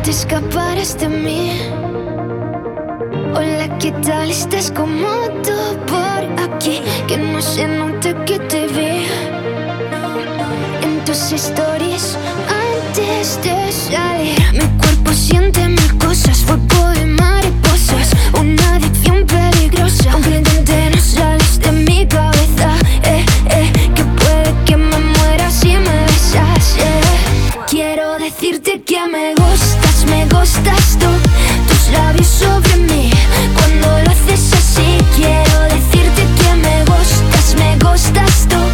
te escaparás de mí. Hola, ¿qué tal? ¿Estás cómodo por aquí? Que no se note que te vi en tus stories antes de salir. Mi cuerpo siente mil cosas, fuego de mariposas, una adicción peligrosa. Aunque intenté no sales de mi cabeza, que puede que me muera si me besas, Quiero decirte que me gustas tú, tus labios sobre mí, cuando lo haces así. Quiero decirte que me gustas tú.